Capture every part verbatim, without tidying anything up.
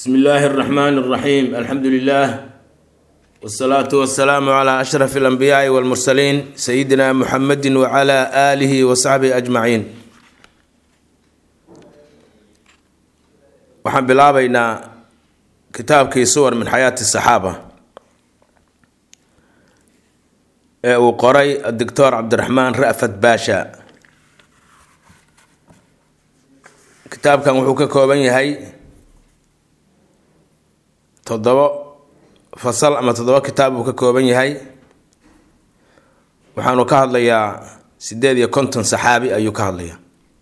بسم الله الرحمن الرحيم الحمد لله والصلاة والسلام على أشرف الأنبياء والمرسلين سيدنا محمد وعلى آله وصحبه أجمعين. وحن بلابينا كتاب كي صور من حياة الصحابة وقري الدكتور عبد الرحمن رأفت باشا. كتاب كان وحوكا كوبان هاي تضبط فصل أما تضبط كتاب وككوبان هاي وحانو كهدليا سيداد يا كنتن صحابي أيو كهدليا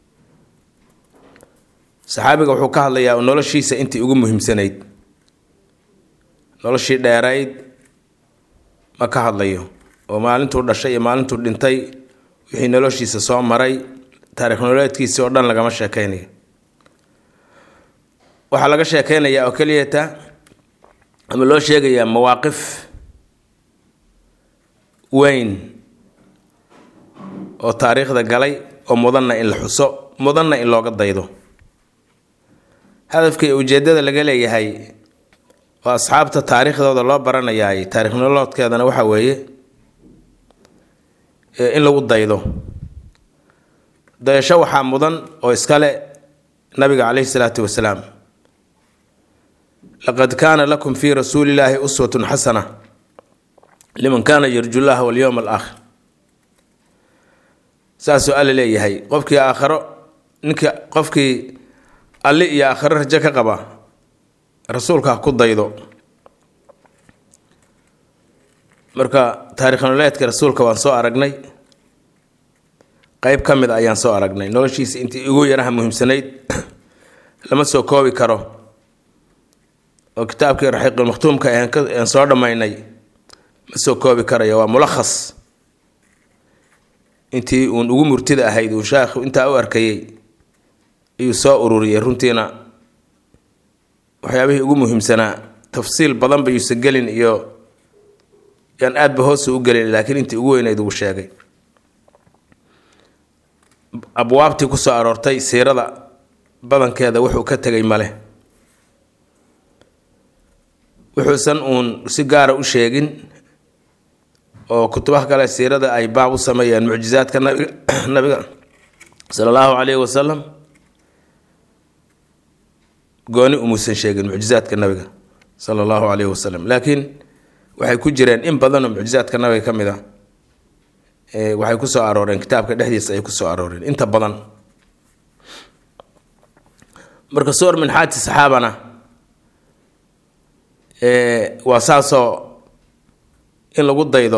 صحابي وحو كهدليا ونولشيسا انتي ugu muhiimsanayd noloshii dheerayd ma ka hadlayo oo maalintuu dhashay iyo maalintuu dhintay wixii noloshiisa soo maray taariikh nololeedkiisa oo dhan laga ma sheekeynayo waxa laga sheekeynayaa oo kaliya ama loo sheegayaa mawaaqif weyn oo taariikhda galay oo mudanna in la xuso mudanna in looga daydo hadafkii ujeedada laga leeyahay waa asxaabta taariikhdooda loo baranayaa taariikh nololeedkeedana waxa weeye in lagu daydo dayasho waxa mudan oo iskale nabiga kaleey salaatu wasalaam لقد كان لكم في رسول الله أسوة حسنة لمن كان يرجو الله واليوم الآخر. سأسأل لي هي قفك يا آخر نك قفك اللي يا آخر جك قبا رسولك قد ضيضو مركا تاريخ نولاتك رسولك وانسو أرقني قيب كم إذا أيان سو أرقني نولشيس أنت يقول يراها مهم سنيد لما سو كوي كرو وكتابك رحيق المختوم كأن صار مايني مسو كوبي كريا وملخص انتي ونقوم مرتدى هيد وشاخ وانت أوركي يساء أروري رنتينا وحيابه يقوم مهم سنة تفصيل بضم بيسجلين يو يعني آد بهوس وقلين لكن انتي قوين يدو الشاقي أبوابتي كسو أرورتي سيرة بضن كذا وحو كتغي ماله wuxuusan uun si gaar ah u sheegin oo kutubaha kale siirada ay baab u sameeyaan mucjizaadka nabiga nabiga sallallahu alayhi wasallam gooni umuusan sheegin mucjizaadka nabiga sallallahu alayhi wasallam laakiin waxay ku jireen in badan oo mucjizaadka nabiga kamid ah ee waxay ku soo arooreen kitaabka dhexdiisa ay ku soo arooreen inta badan marka soor min haati saxaabana ee wasaaso in lagu daydo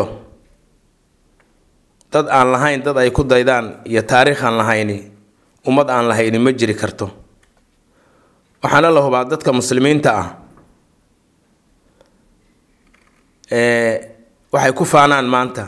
dad aan lahayn dad ay ku daydaan iyo taariikh aan lahayn ummad aan lahayn ma jiri karto waxaana la hubaa dadka muslimiinta ah ee waxay ku faanaan maanta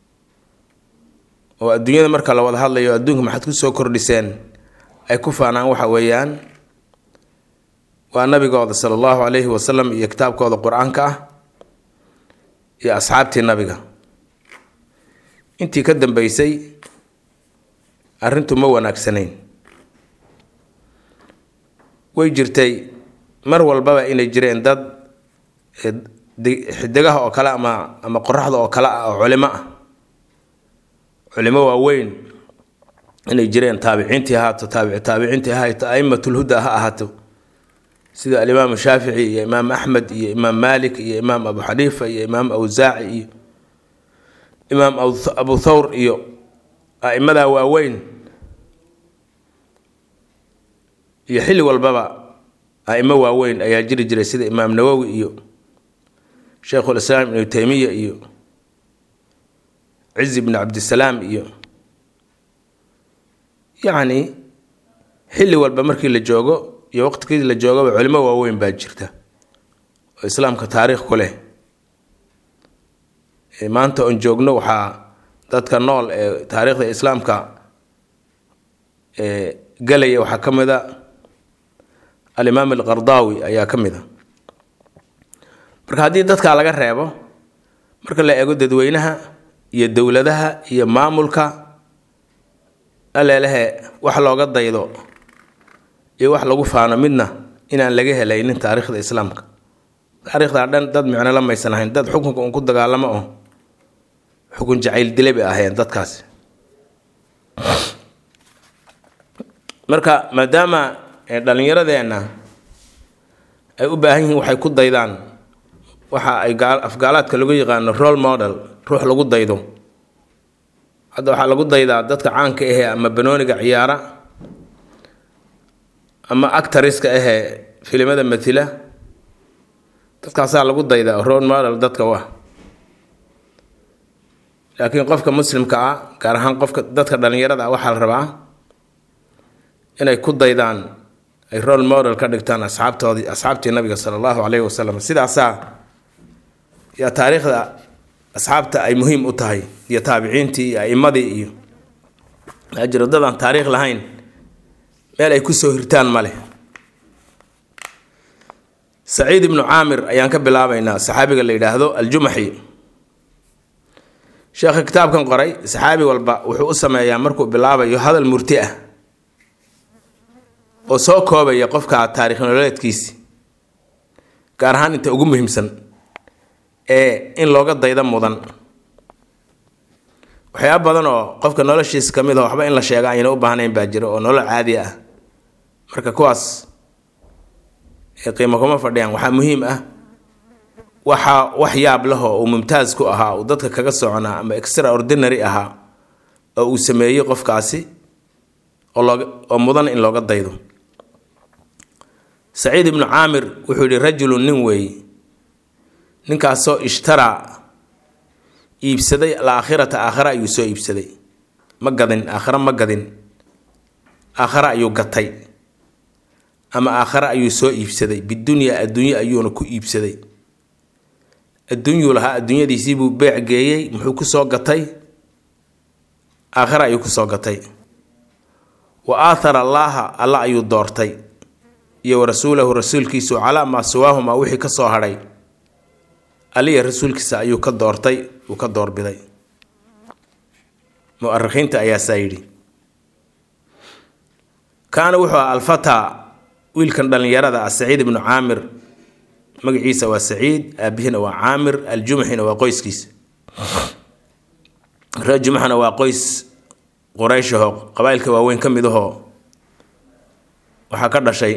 oo adduunyada marka la wada hadlayo adduunka maxad ku soo kordhiseen ay ku faanaan waxa weeyaan waa nabigooda sallallahu alayhi wasallam iyo kitaabkooda quraanka ah iyo asxaabtii nabiga intii ka dambeysay arintu ma wanaagsanayn way jirtay mar walba inay jireen dad xidigaha oo kala ama ama qoraxda oo kala oo culimo ah culimo waaweyn inay jireen taabiciintii ahaato taabici taabiciintii ahaato aimatul huda ha ahaato sida الإمام الشافعي يا إمام أحمد يا إمام مالك يا إمام أبو حنيفة يا إمام أوزاعي يا إمام أبو ثور يا أئمة واوين يحل والبابا أئمة واوين أيا جري جري سيد إمام نووي يا شيخ الإسلام ابن تيمية يا عز بن عبد السلام يا يعني حل والبابا مركي اللي جوجو iyo waqtigeedii la joogaba culimo waaweyn baa jirta oo islaamka taariikh ku leh ee maanta on joogno waxa dadka nool ee taariikhda islaamka ee galay waxa kamida al-Imam al-Qardawi ayaa kamida marka hadii dadka laga reebo marka la eego dadweynaha iyo dawladaha iyo maamulka aleelaha wax looga daydo iyo wax lagu faano midna inaan laga helaynin taariikhda islaamka. taariikhda dhan dad micno la maysan ahayn, dad xukunka un ku dagaalamo oo xukun jacayl dilay bay ahaayeen dadkaasi. marka maadaama dhallinyaradeenna ay u baahan yihiin waxay ku daydaan, waxa ay afgaalaadka lagu yaqaano role model, ruux lagu daydo. hadda waxaa lagu daydaa dadka caanka ahee ama banooniga ciyaara ama actoriska ahee filimada matila, dadkaasaa lagu daydaa role model dadka wa. laakiin qofka muslimka ah, gaar ahaan qofka dadka dhallinyarada ah, waxaa la rabaa inay ku daydaan, ay role model ka dhigtaan asxaabtoodii asxaabtii nabiga sala allahu calayhi wasalam. sidaasaa yaa taariikhda asxaabta ay muhiim u tahay, iyo taabiciintii iyo a'imadii. iyo ajradadaan taariikh lahayn meel ay ku soo hirtaan ma leh. saciid ibnu caamir ayaan ka bilaabaynaa, saxaabiga la yidhaahdo aljumaxi. sheekha kitaabkan qoray, saxaabi walba wuxuu u sameeyaa markuu bilaabayo hadal murti ah oo soo koobaya qofka taariikh nololeedkiisi, gaar ahaan inta ugu muhiimsan ee in looga dayda mudan. waxyaaba badan oo qofka noloshiisa ka mid ah waxba in la sheega ayna u baahnayn baa jira oo nolol caadi ah, marka kuwaas ee qiimo kuma fadhiyaan. waxaa muhiim ah waxa wax yaab leh oo mumtaaz ku ahaa, oo dadka kaga soconaa ama extraordinary ahaa oo uu sameeyey qofkaasi oo looga oo mudan in looga daydo. saciid ibnu caamir wuxuu yidhi rajulun nin weeye, ninkaasoo ishtaraa iibsaday alaakhirata, aakhira ayuu soo iibsaday. ma gadin aakhira, ma gadin aakhira ayuu gatay, ama aakhira ayuu soo iibsaday. bidunya, adduunye ayuuna ku iibsaday. adduunyuu lahaa, adduunyadiisii buu beec geeyey. muxuu ku soo gatay? aakhira ayuu ku soo gatay. wa aathara allaaha, alla ayuu doortay, iyo wa rasuulahu, rasuulkiisu calaa maa siwaahuma, wixii ka soo hadhay aliya rasuulkiisa ayuu ka doortay, uu ka doorbiday. mu'arikhiinta ayaasaa yidhi. kaana wuxuu aha alfataa, wiilkan dhallinyarada ah, saciid ibnu caamir. magaciisa waa saciid, aabihina waa caamir, aljumaxina waa qoyskiisa. reer jumaxna waa qoys qurayshaho qabaa'ilka waaweyn ka mid ahoo waxaa ka dhashay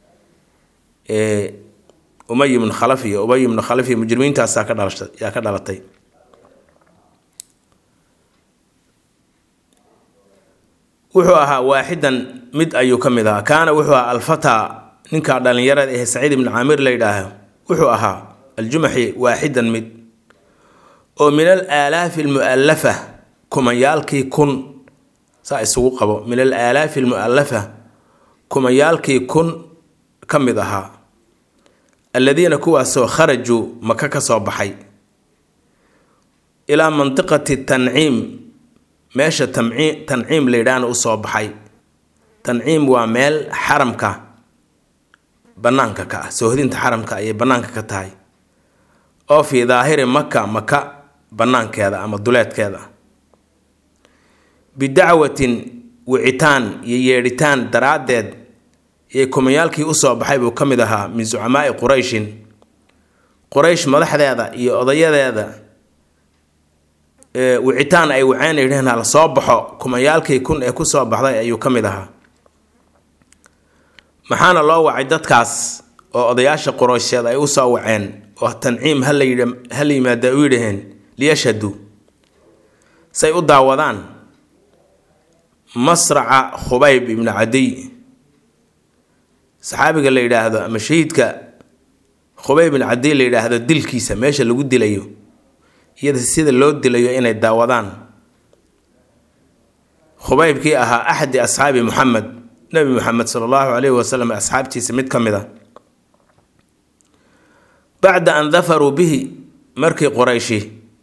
umay ibnu khalaf iyo ubay ibnu khalaf iyo mujrimiintaasaa ka dhalashay yaa ka dhalatay. wuxuu ahaa waaxidan, mid ayuu ka mid ahaa. kaana wuxuu ahaa alfataa, ninkaa dhallinyarada ee saciid ibnu caamir la yidhaaho, wuxuu ahaa aljumaxi waaxidan mid oo min al aalaafi almu'allafa, kumayaalkii kun saa isugu qabo, min al aalaafi almu'allafa, kumayaalkii kun ka mid ahaa. aladiina kuwaasoo kharajuu maka ka soo baxay ilaa mantiqati tanciim, meesha tanciim la yidhaahna u soo baxay. tanciim waa meel xaramka bannaanka ka ah, soohodinta xaramka ayay bannaanka ka tahay, oo fii daahiri maka, maka bannaankeeda ama duleedkeeda. bidacwatin, wicitaan iyo yeedhitaan daraaddeed iyo kumayaalkii u soo baxay buu ka mid ahaa min sucamaa'i qurayshin, quraysh madaxdeeda iyo odayadeeda. wicitaan ay waceen yidhaheen hala soo baxo, kumayaalkii kun ee ku soo baxday ayuu ka mid ahaa. maxaana loo wacay dadkaas oo odayaasha quraysheed ay u soo waceen oo tanciim hala yimaada u yidhaheen? liyashhaduu, say u daawadaan masraca khubayb ibnu cadiy, saxaabiga la yidhaahdo ama shahiidka khubayb ibnu cadiy la yidhaahdo, dilkiisa meesha lagu dilayo, iyada sida loo dilayo inay daawadaan. khubaybkii ahaa axadi asxaabi muxamed, nabi muxamed sala allahu calayhi wasalam asxaabtiisa mid ka mid a. bacda an dafaruu bihi, markii qurayshi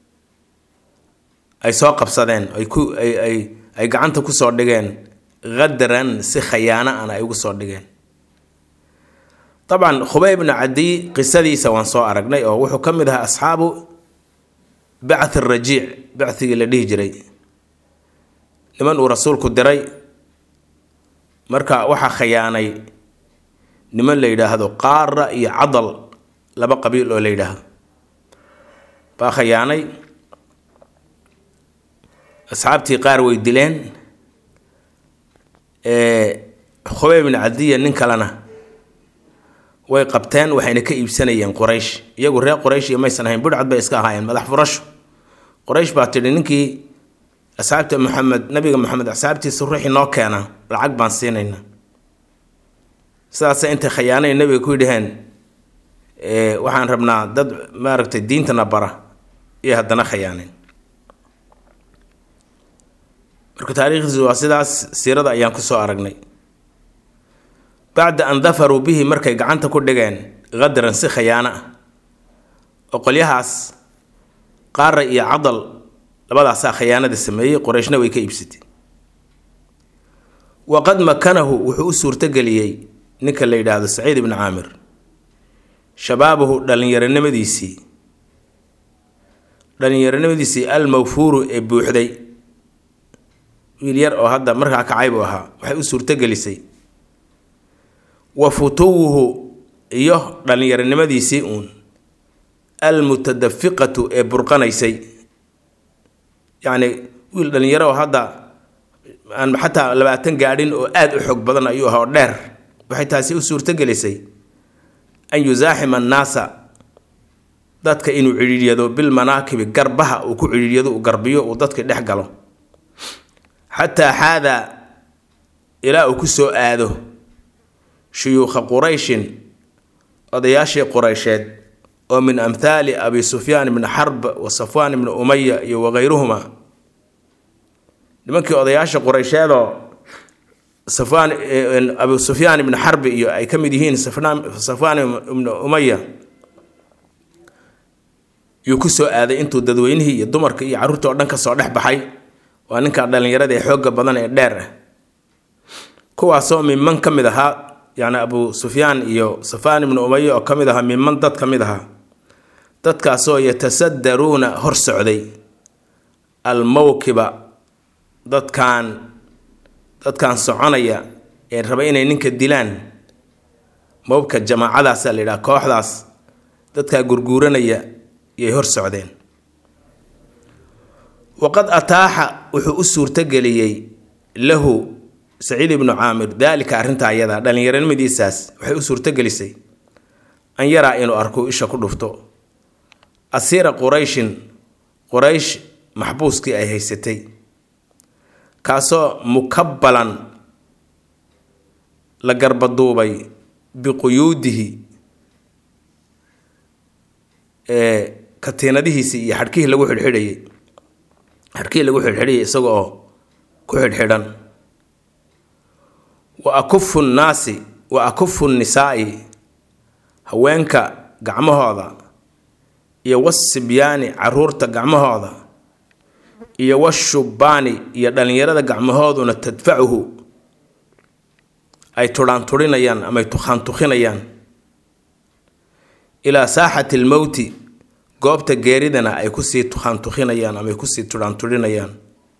ay soo qabsadeen, ay ku ay ay ay gacanta ku soo dhigeen, qadaran si khayaana ana ay ugu soo dhigeen. dabcan khubayb ibnu cadiy qisadiisa waan soo aragnay oo wuxuu ka mid ahaa asxaabu bacth arajiic, bacthigii la dhihi jiray, niman uu rasuulku diray. marka waxaa khayaanay niman la yidhaahdo qaara iyo cadal laba qabiil oo la yidhaahdo baa khayaanay asxaabtii qaar way dileen ee Khubayb ibn Adiya nin kalena way qabteen waxayna ka iibsanayeen Quraysh iyagu reer Quraysh iyo maysan ahayn budcad bay iska ahaayeen madax furasho Quraysh baa tidhi ninkii asxaabta Muhammad nabiga Muhammad asxaabtiisa ruuxi noo keena lacag baan siinayna sidaas inta khayaanay nabiga ku yidhaheen ee waxaan rabnaa dad maaragtay diintana bara iyo haddana khayaaneen marka taariikhdiisu waa sidaas siirada ayaan ku soo aragnay بعد أن ظفروا به مركي قعنت كل دجان غدرا سخيانة وقليهاس قار يا عضل لبضع سا خيانة السمية قريشنا ويكيبستي وقد مكنه وحوسور تقليي نكل ليد هذا سعيد بن عامر شبابه لن يرنمديسي لن يرنمديسي الموفور ابو حدي ويلير او هذا مركا كعيبها وحوسور تقليسي وفتوه إياه لأن يرنمدي سيئون المتدفقة برقانيسي يعني لأن يروا هذا أن حتى لما تنقعدين وآد أحق بدن أيها ودير بحيث سيئو سور تقليسي أن يزاحم الناس ذاتك إنو عريد يدو بالمناكب قربها وكو عريد يدو وقربيو وذاتك دحقلو حتى هذا إلى أكسو آدو شيوخ قريش أضياشي قريشات ومن أمثال أبي سفيان بن حرب وصفوان بن أمية وغيرهما لمنك أضياشي قريشات صفوان أبي سفيان بن حرب أي كم يدهين صفوان بن أمية يكسو هذا انتو ددوينه يدمرك يعرورتو أردنك صالح بحي وأنك أردن يرد يحوق بدن الدار كواسو من من كم ذا يعني أبو سفيان إيو صفوان بن أمية أو كمدها من من ضد كمدها ضد كاسو يتصدرون هرس عدي الموكب ضد كان ضد كان صعانية يعني ربعين إنك الدلان موكب الجماعة ذا سالي كوح ذاس ضد كجرجورنية يهرس عدين وقد أتاح وحؤسر تجلي له سعيد بن عامر ذلك أرنت عيدا دلن يرن مديساس وحي أسور تجلسي أن يرى إنه أركو إيش كل رفتو أسير قريش قريش محبوس كي أي هيستي كاسو مكبلا لقرب الضوبي بقيوده إيه كتينده سي حركيه لوح الحرية حركيه لوح الحرية سوى كوح الحران وأكف الناس وأكف النساء هوينك قعمه هذا يوسبياني عرورت قعمه هذا يوشباني يدلن يرد قعمه هذا نتدفعه أي تران ترينيان أما يتخان تخينيان إلى ساحة الموت قوبت جيردنا أي كسي تخان تخينيان أما يكسي تران ترينيان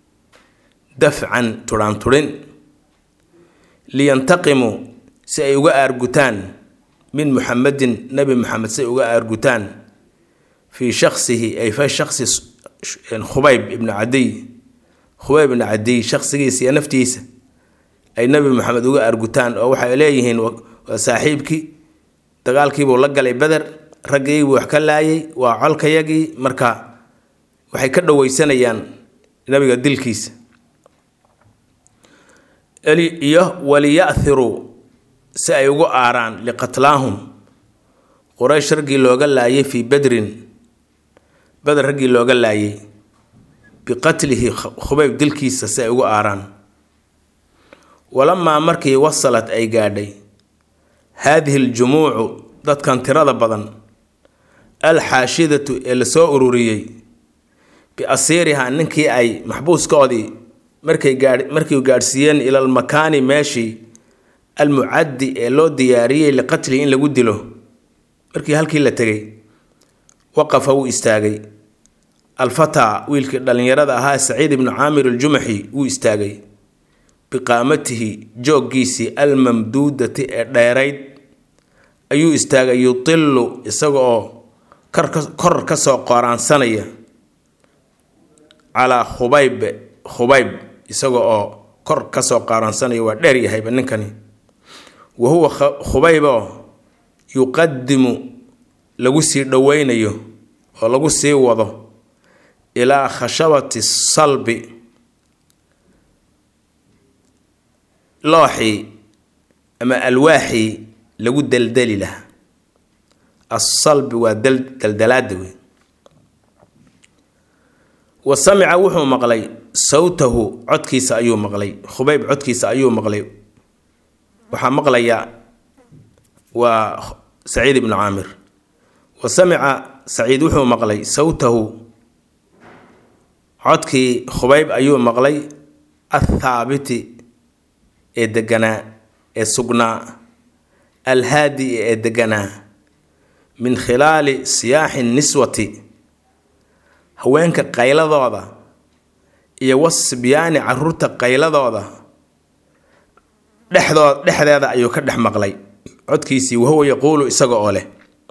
دفعا تران ترين لينتقموا سيوغا أرغتان من محمد نبي محمد سيوغا أرغتان في شخصه أي في شخص خبيب ابن عدي خبيب ابن عدي شخصه سينفتيس أي نبي محمد وغا أرغتان أو وحي إليهن وصاحبك دقالكي بولقى لي بدر رقي وحكالاي وعلك يجي مركا وحي كدو ويسانيان نبي قد الكيس وليأثروا سيغو آران لقتلاهم قريش رقي لوغا لاي في بدر بدر رقي لوغا لاي بقتله خبيب دلكيس سيغو آران ولما مركي وصلت أي قادي هذه الجموع ضد كان تراد بدن الحاشدة اللي سو أروريي بأصيرها أنكي أي محبوس قاضي مركي قاد مركي قارسيين إلى المكان ماشي المعدي لو دياري لقتله إن لقد له مركي هالكي لا تجي وقفوا استاجي الفتى ويلك دلن يراد ها سعيد بن عامر الجمحي ويستاجي بقامته جوجيسي الممدودة دايريد ayuu istaagay yutillu isagoo kor ka soo qoraansanaya calaa khubayb khubayb isagoo kor ka soo qoraansanaya waa dheer yahayba ninkani wa huwa khubaybo yuqaddimu lagu sii dhoweynayo oo lagu sii wado ilaa khashabati salbi looxii ama alwaaxii lagu daldali lahaa الصلب ودلدلاد وي وسمع وحو مقلي صوته عدكيس ايو مقلي خبيب عدكيس ايو مقلي وحا مقلي وسعيد بن عامر وسمع سعيد وحو مقلي صوته عدكي خبيب ايو مقلي الثابت ادقنا السقنا الهادي ادقنا من خلال سياح النسوة هوانك قيلة ضوضة يوص بياني عرورة قيلة ضوضة لحظة لحظة هذا أيو كردح مقلي عدكيسي وهو يقول إساقو أوله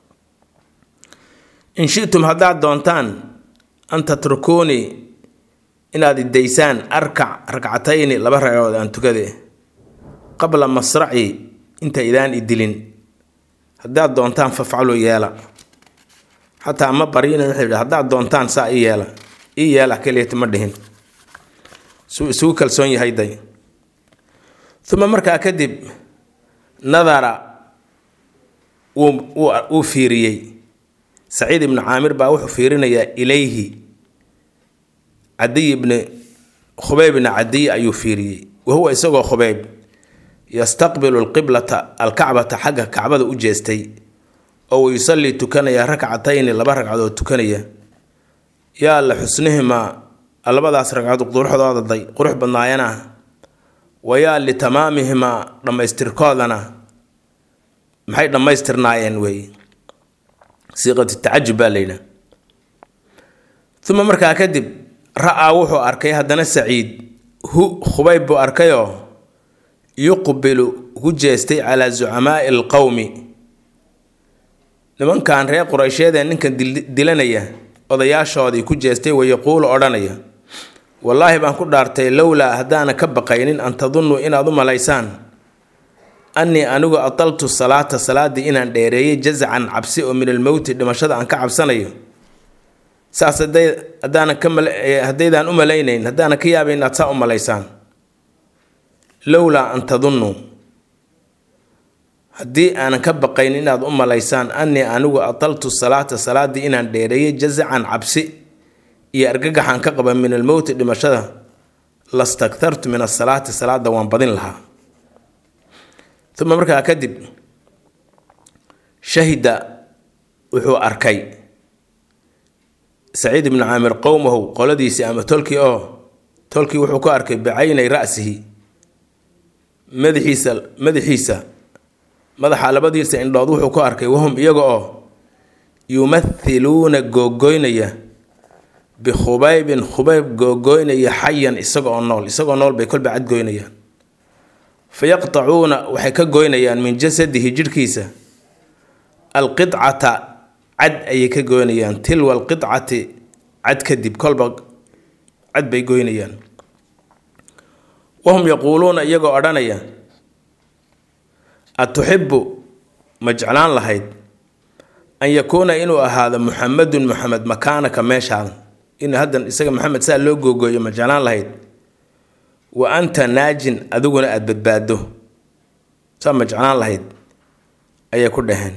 إن شئتم هذا دونتان أن تتركوني إن هذه الديسان أركع ركعتين لبرع أن تكذي قبل مصرعي أنت إذان إدلين haddaad doontaan fafcalo yeela xataa ma barina wuxuu haddaad doontaan saa i yeela i yeela kaliya ma dhihin suu suu kalsoon yahay day thuma markaa kadib nadara uu uu fiiriyay Saciid ibn Aamir baa wuxuu fiirinayaa ilayhi Adi ibn Khubayb ibn Adi ayuu fiiriyay wahuwa isagoo Khubayb يستقبل القبلة الكعبة حق كعبة وجستي أو يصلي تكنيا ركعتين لبا ركعة تكنيا يا لحسنهما البدا ركعات قروح هذا ضي قروح بناينا ويا لتمامهما لما يستركادنا محي لما يسترناين وي صيغة التعجب علينا ثم مركا كذب رأى وحو أركي هدنا سعيد هو خبيب أركيه يقبل وجهستي على زعماء القوم لمن كان ريق قريشيدا إن كان دلنيا odayaashoodii ku jeestay way yaqool oranaya wallahi baan ku dhaartay lawla hadana ka baqaynin an tadunnu inaad u malaysaan anni anigu ataltu salata salaadi inaan dheereeyay jaz'an cabsi oo min al-maut dhimashada aan ka cabsanayo saasaday hadana ka hadaydan u malaynayn hadana ka yaabay inaad saa u malaysaan lawla an tadunnu hadii aan ka baqayn inaad u malaysaan anni anigu ataltu salata salaadi inaan dheereeyay jaz'an cabsi iyo argagaxan ka qaba min al-maut dhimashada lastaktartu min as-salati salada waan badin lahaa thumma markaa kadib shahida wuxuu arkay Saciid ibn Aamir qowmuhu qoladiisi ama tolki oo tolki wuxuu ku arkay bacaynay ra'sihi madaxiisa madaxiisa madaxa labadiisa indhood wuxuu ku arkay wahum iyaga oo yumathiluuna googoynaya bi Khubayb Khubayb googoynaya xayan isaga oo nool isaga oo nool bay kulba cad gooynayaan fayaqta'uuna waxay ka gooynayaan min jasadihi jirkiisa alqit'ata cad ay ka gooynayaan tilwa alqit'ati cad kadib kulba cad bay gooynayaan wahum yaquluuna iyaga odhanaya atuhibbu maj'alan lahayd an yakuna inuu ahaado muhammadun muhammad makaanaka meeshaan in hadan isaga muhammad saa loo googooyo maj'alan lahayd wa anta naajin aduguna aad badbaado saa maj'alan lahayd ayay ku dhaheen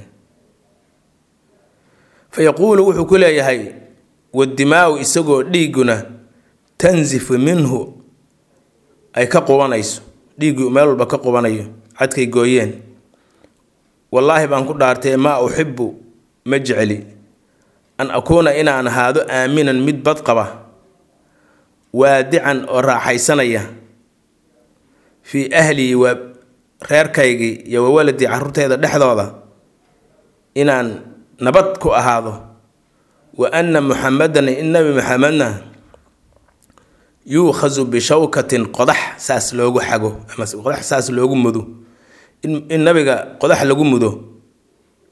fayaqulu wuxuu ku leeyahay wadimaa isagoo dhiiguna tanzifu minhu ay ka qubanayso dhiigu meel walba ka qubanayo cadkay gooyeen wallahi baan ku dhaartay ma uhibbu maj'ali an akuna ina an haado aaminan mid bad qaba waadican oo raaxaysanaya fi ahli wa reerkaygi iyo waladi carruurteeda dhexdooda inaan nabad ku ahaado wa anna muhammadan innabi muhammadna yuukhazu bi shawkatin qodax saas loogu xago ama qodax saas loogu mudo in nabiga qodax lagu mudo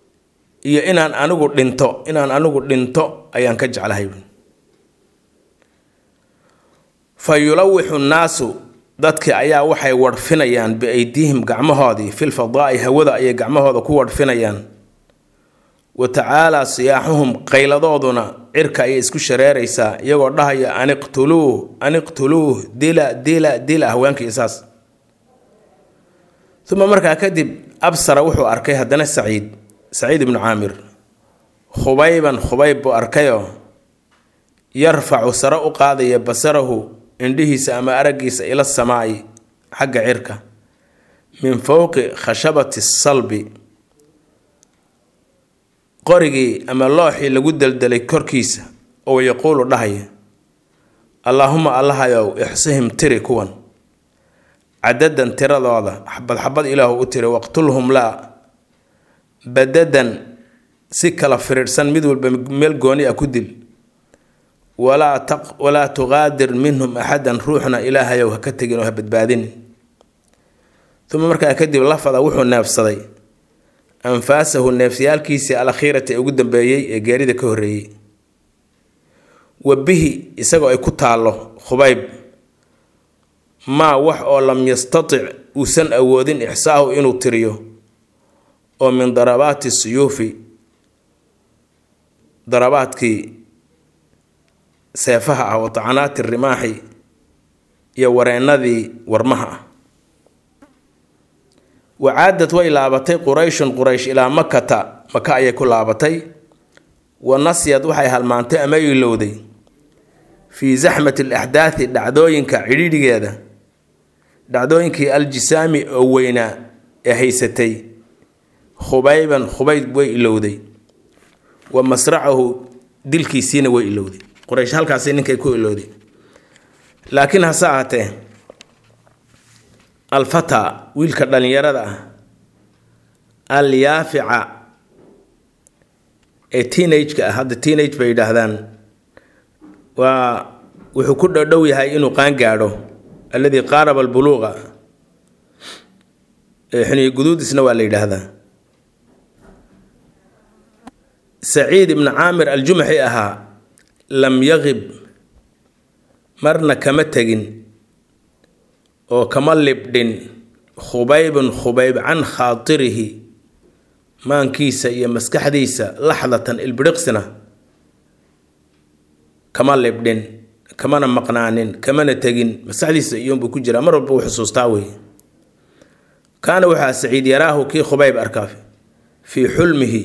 iyo inaan anigu dhinto inaan anigu dhinto ayaan ka jeclahay fayulawixu naasu dadkii ayaa waxay warfinayaan biaydihim gacmahoodii fil fadaa'i hawada ayay gacmahooda ku warfinayaan wa tacaalaa siyaaxuhum qayladooduna cirka ayay isku shareeraysaa iyagoo dhahaya aniqtuluuh aniqtuluuh dila dila dila haweenkii isaas uma markaa kadib absara wuxuu arkay haddana saciid saciid ibnu caamir khubayban khubayb buu arkayoo yarfacu sare u qaadaya basarahu indhihiisa ama araggiisa ila samaa'i xagga cirka min fowqi khashabati salbi qorigii ama looxii lagu deldelay korkiisa oo yaquulu dhahaya allaahuma allahayow ixsihim tiri kuwan cadadan tiradooda xabad xabad ilaahu u tiri waqtulhum laa badadan si kala firirsan mid walba meel gooni ah ku dil walaa taq walaa tuqaadir minhum axadan ruuxna ilaahayow ha ka tegin oo ha badbaadinin uma markaa kadib lafada wuxuu neefsaday anfaasahu neefsayaalkiisii alakhiirati ugu dambeeyey ee geerida ka horreeyey wa bihi isagoo ay ku taallo khubayb maa wax oo lam yastatic uusan awoodin ixsaahu inuu tiriyo oo min darabaati suyuufi darabaadkii seefaha ah wa tacanaati rimaaxi iyo wareennadii warmaha ah wacaadad way laabatay qurayshun quraysh ilaa makata maka ayay ku laabatay wa nasyad waxay halmaantay ama ilowday fii zaxmati alaxdaathi dhacdooyinka cidhiidhigeeda dhacdooyinkii aljisaami oo weynaa ee haysatay khubayban khubayb way ilowday wa masracahu dilkiisiina way ilowday quraysh halkaasi ninkay ku ilowday laakiin hase ahaatee alfata wiilka dhalinyarada ah alyaafica ee teenage-ka ah hadda teenage bay yidhaahdaan waa wuxuu ku dhodhow yahay inuu qaan gaadho alladii qaaraba albuluuqa xiniyo guduudisna waa la yidhaahdaa saciid ibnu caamir aljumaxi ahaa lam yaqib marna kama tegin oo kama libdhin khubaybun khubayb can khaatirihi maankiisa iyo maskaxdiisa laxdatan ilbiriqsina kama libdhin kamana maqnaanin kamana tegin maskaxdiisa iyuunbuu ku jiraa mar walba uu xusuustaa wey kaana waxaa saciid yaraahu kii khubayb arkaa fii xulmihi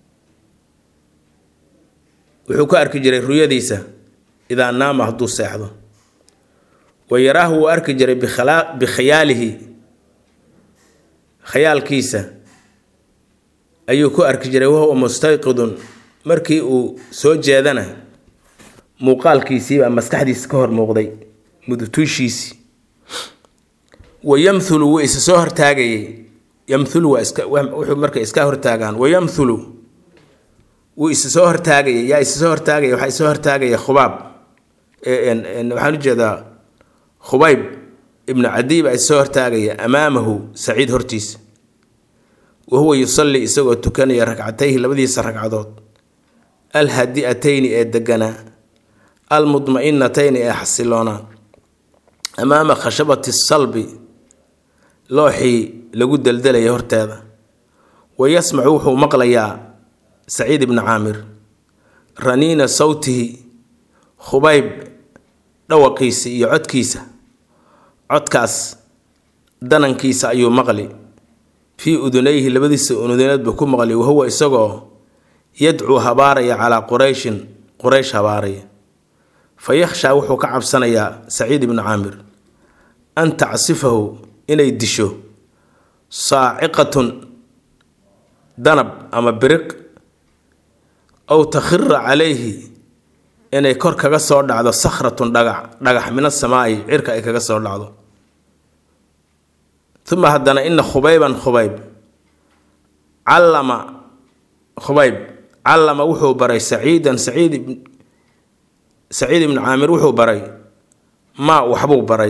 wuxuu ka arki jiray ruyadiisa idaa naama hadduu seexdo wa yaraahu wuu arki jiray bikhayaalihi khayaalkiisa ayuu ku arki jiray wahuwa mustayqidun markii uu soo jeedana muuqaalkiisiibaa maskaxdiisa ka hor muuqday mudutuushiisii wa yamthulu wuu isa soo hortaagayay yamthulu waa iska wuxuu markay iska hortaagaan wa yamthulu wuu isa soo hortaagayay yaa isa soo hortaagaya waxaa isoo hortaagaya khubaab waxaan ujeedaa khubayb ibnu cadiy baa isoo hortaagaya amaamahu saciid hortiisa wahuwa yusalli isagoo tukanaya ragcatayhi labadiisa ragcadood alhadi'atayni ee deganaa almudma'inatayni ee xasiloonaa amaama khashabati salbi looxii lagu deldelaya horteeda wa yasmacu wuxuu maqlayaa saciid ibnu caamir raniina sawtihi khubayb dhawaqiisa iyo codkiisa codkaas danankiisa ayuu maqli fii udunayhi labadiisa unudineed buu ku maqli wahuwa isagoo yadcuu habaaraya calaa qurayshin quraysh habaaraya fa yakhshaa wuxuu ka cabsanayaa saciid ibnu caamir an tacsifahu inay disho saaciqatun danab ama biriq aw takhira calayhi inay kor kaga soo dhacdo sakhratun dhagax dhagax min asamaa'i cirka ay kaga soo dhacdo uma haddana ina khubayban khubayb callama khubayb callama wuxuu baray saciidan saciid saciid ibnu caamir wuxuu baray maa waxbuu baray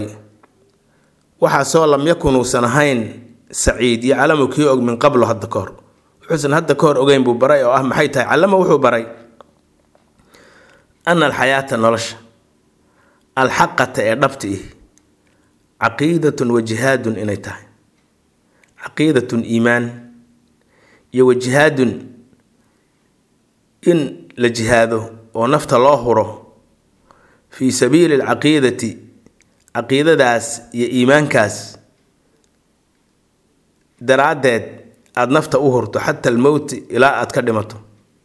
waxaasoo lam yakun uusan ahayn saciid yaclamu kii og min qablo hadda ka hor وحسن هذا كور أوجين ببراي أو أهم حيتها علمه وحو براي أن الحياة نرش الحقة نبتي عقيدة وجهاد إنيتها عقيدة إيمان يوجهاد إن لجهاده ونفت الله في سبيل العقيدة عقيدة داس يا إيمان كاس درادت أد نفت أهرته حتى الموت إلى أتكلمته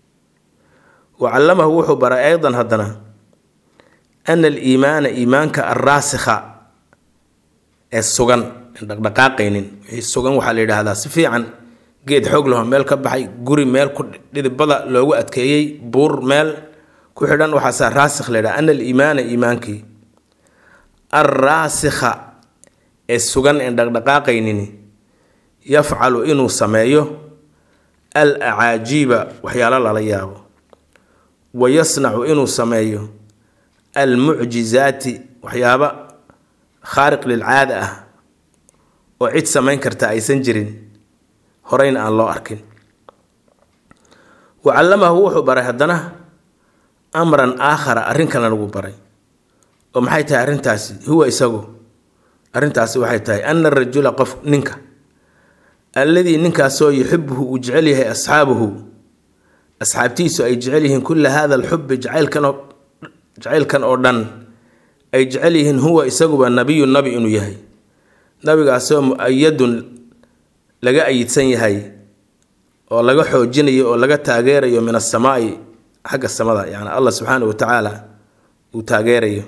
وعلمه وحو برا أيضا هدنا أن الإيمان إيمانك الراسخة السجن دقاقين السجن وحلي هذا سفيعا جيد حق لهم مال كبحي جوري مال كل بدأ لو أتكيي بور مال كحدان وحصار راسخ لنا أن الإيمان إيمانك الراسخة السجن دقاقين يفعل إنه سمايه الأعاجيب وحيال الله لياه ويصنع إنه سمايه المعجزات وحيابا خارق للعادة وعيد سمين كرتا أي سنجرين هرين أن الله أركن وعلمه هو برهدنا أمرا آخر أرنكنا نقول بري ومحيتها أرنتاسي هو إساقو أرنتاسي وحيتها أن الرجل قف ننكا الذي ننكا سو يحبه وجعله أصحابه أصحابتيسو أي جعلهم كل هذا الحب جعل كان جعل كان أردن أي جعلهم هو إساقو النبي النبي إنه يهي نبي قاسو مؤيد لقى أي تسنيهي ولقى حوجيني ولقى تاغيري من السماء حق السماء يعني الله سبحانه وتعالى وتاغيري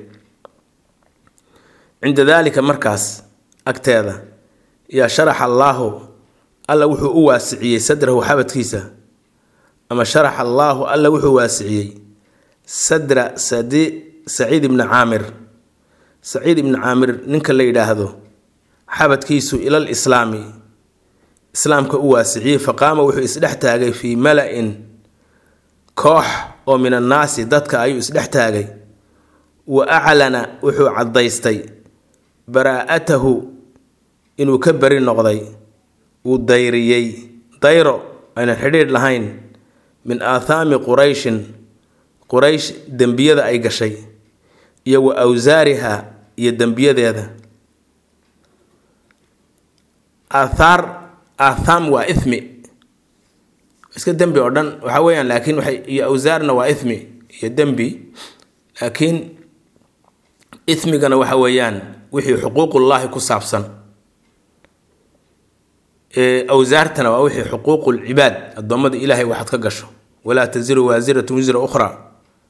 عند ذلك مركز أكتاذا يا شرح الله الله وحو واسعي صدره حبت كيسة أما شرح الله الله وحو واسعي صدر سدي سعيد بن عامر سعيد بن عامر ننك اللي يداهدو حبت كيسو إلى الإسلامي إسلام كواسعي فقام وحو إسلحتاغي في ملأ كوح ومن الناس ضدك أيو إسلحتاغي وأعلن وحو عضيستي براءته إنو كبر النقضي وديريي ديرو أين الحديد لهين من آثام قريش قريش دنبية أي قشي يو أوزارها يدنبية ذا آثار آثام وإثمي بس كدنبي أردن وحويا لكن وحي أوزارنا وإثمي يدنبي لكن إثمي كان وحويان وحي حقوق الله كصابسا أوزارتنا وحي حقوق العباد الضمد إلهي واحد كقشه ولا تزر وازرة وزر أخرى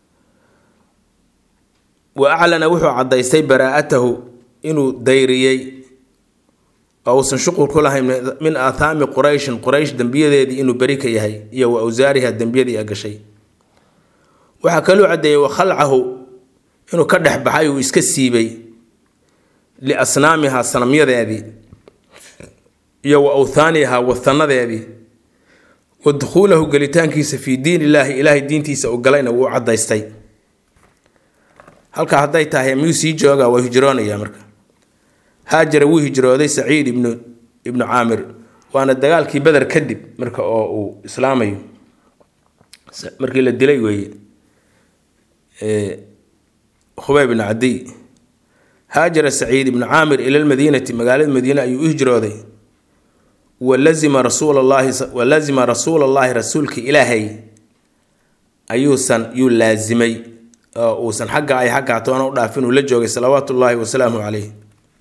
وأعلن وحو عضيستي براءته إنه ديريي أو سنشقه كلها من آثام قريش قريش دنبيه دي إنه بريك يهي يو أوزارها دنبيه دي أقشي وحكالو عدي وخلعه إنه كدح بحي ويسكسيبي لأصنامها صنمية دي يو أوثانها والثنة دي ودخوله قلتان كيس في دين الله إله الدين تيسا وقلين وعدا يستي هلك هدايتها هي ميوسي جوغا وهجراني يا مركا هاجر وهجرودي سعيد ابن ابن عامر وانا دغال كي بدر كدب مركا او اسلامي مركي لا ديلay وي ee خبيب بن عدي هاجر سعيد بن عامر الى المدينه مغالة المدينه اي هجرودي ولزم رسول الله ولزم رسول الله رسولك الهي ايوسن يلازمي او سن حق اي حق اتونا ودافين ولا جوغي صلوات الله وسلامه عليه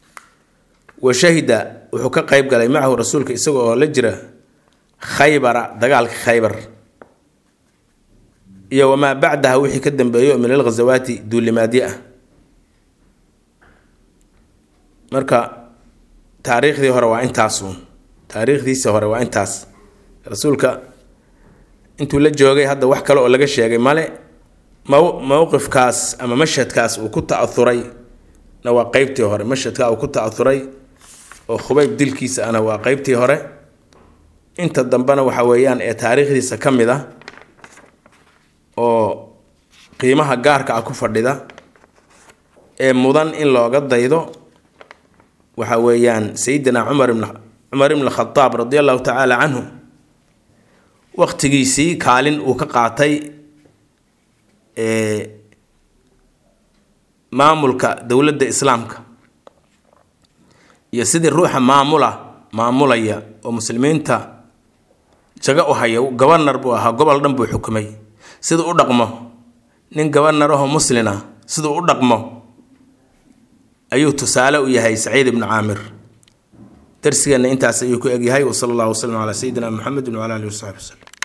وشهد وحكى قيب قال معه رسولك اسقوا لجرة خيبر دقالك خيبر يا وما بعدها وحي كدن بيو من الغزوات دول مادية مركا تاريخ ذي هو انتاسون تاريخ ذي سهر وانتاس رسولك انتو لجوغي هذا wax kale oo laga sheegay male موقف كاس اما مشهد كاس وكنت اثري نوا قيبتي هore مشهدka oo ku ta'athuray oo Khubayb dilkiisa ana waa qaybtii hore inta dambana waxa weeyaan ee taariikhdiisa kamid ah oo qiimaha gaarka ah ku fadhida ee mudan in looga daydo waxa weeyaan Sayyidina Umar ibn Umar ibn Khattab radiyallahu ta'ala anhu waqtigiisii kaalin uu ka qaatay ee maamulka dowladda islaamka iyo sidii ruuxa maamula maamulaya oo muslimiinta jaga u haya governor buu ahaa gobol dhan buu xukumay sidoo u dhaqmo nin governor ah muslina sidoo u dhaqmo ayuu tusaale u yahay Saciid ibn Aamir darsigana intaas ayuu ku egyahay wa sallallahu alayhi wa sallam ala sayyidina Muhammad wa ala alihi wa sahbihi